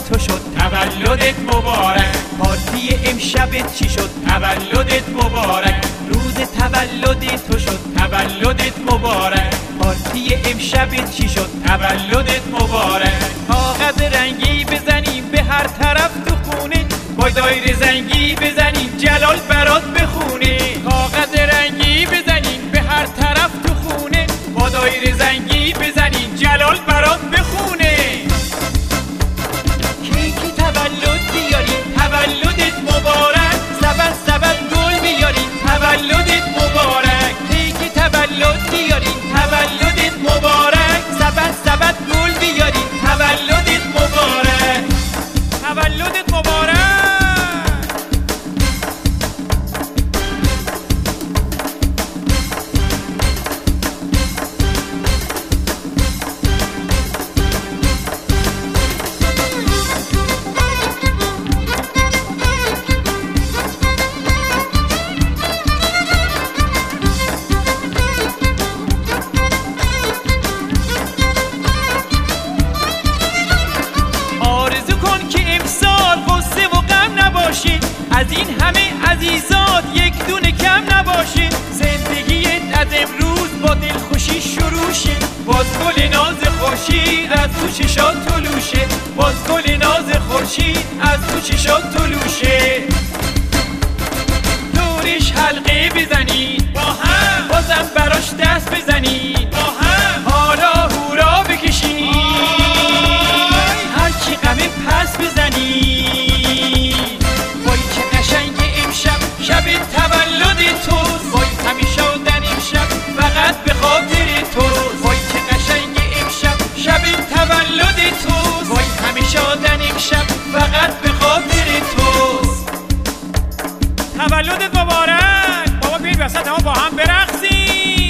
تو شد تولدت مبارک. پارتی امشبت چی شد تولدت مبارک. روز تولد تو شد تولدت مبارک. پارتی امشبت چی شد تولدت مبارک. کاغذ رنگی بزنیم به هر طرف تو خونه، با دایره زنگی بزنیم جلال برات بخونه. کاغذ رنگی بزنیم به هر طرف تو خونه، با دایره زنگی بزنیم جلال برات بخونه. کیک تولد بیاریم تولدت مبارک. سبد سبد گل بیاریم تولدت مبارک. کیک تولد بیاریم تولدت مبارک. سبد سبد گل بیاریم تولدت مبارک. تولدت مبارک. از این همه عزیزات یک دونه کم نباشه. زندگیت از امروز با دلخوشی شروع شه. باز گل ناز خورشید از تو چشات طلوشه. باز گل ناز خورشید از تو چشات طلوشه. دورش حلقه بزنید با هم، بازم براش دست بزنید با هم. حالا هورا بکشید، هر کی غمه پس بزنید. شب تولد توست، وای همیشه در امشب فقط به خاطر توست. وای که قشنگ امشب شب تولد توست، وای همیشه در امشب فقط به خاطر توست. تولدت مبارک. بابا بیاید وسط ما با هم برقصیم.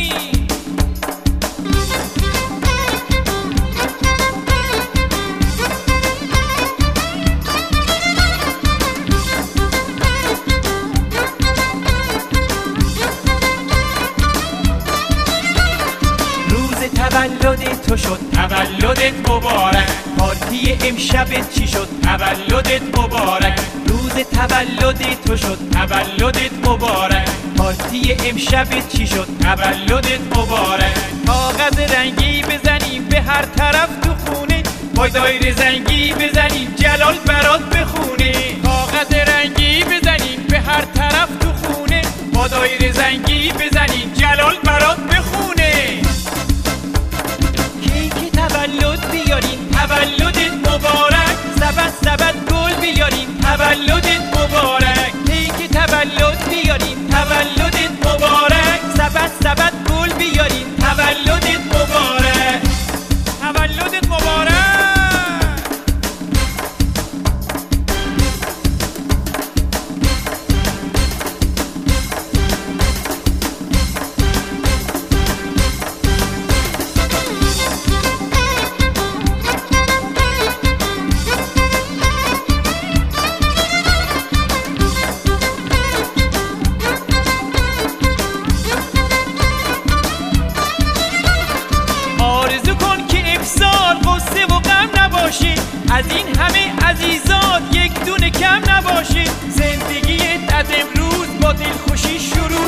تولد تو شد تولدت مبارک. پارتی امشبت چی شد تولدت مبارک. روز تولد تو شد تولدت مبارک. پارتی امشبت چی شد تولدت مبارک. کاغذ رنگی بزنیم به هر طرف تو خونه، با دایره زنگی بزنیم جلال برات بخونه. کاغذ رنگی بزنیم به هر طرف تو خونه، با دایره زنگی بزنیم جلال برات بخونه. تولد بیاریم تولدت مبارک. سبد سبد گل بیاریم تولدت مبارک. کیک تولد بیاریم تولدت مبارک. سبد سبد گل بیاریم تولدت مبارک. تولدت مبارک. از این همه عزیزات یک دونه کم نباشه. زندگی